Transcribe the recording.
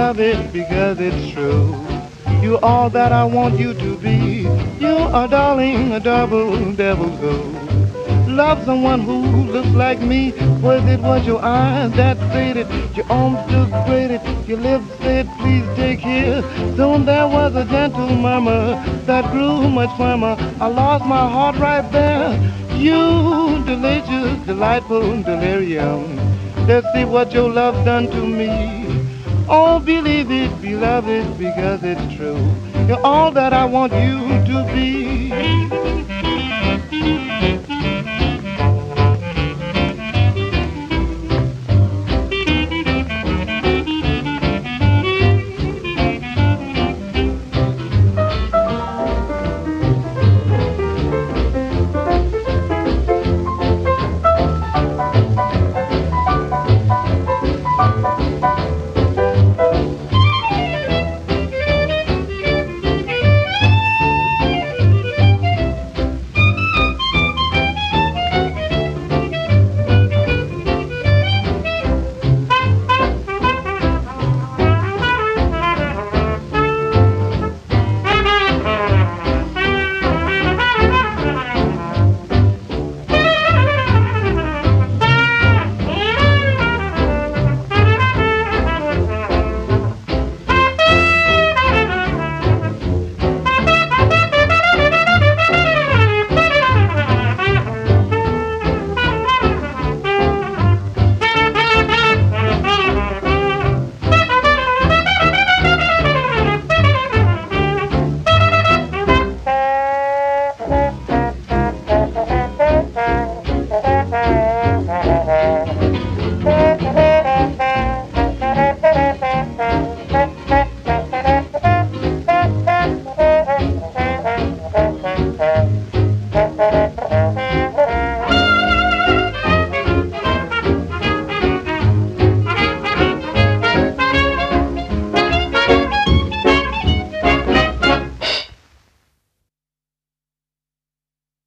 love it because it's true. You're all that I want you to be. You're a darling, a double devil go. Love someone who looks like me. Was it was your eyes that faded? Your arms looked braided. Your lips said, please take here. Soon there was a gentle murmur that grew much firmer. I lost my heart right there. You delicious, delightful delirium. Let's see what your love done to me. Oh, believe it, beloved, because it's true. You're all that I want you to be.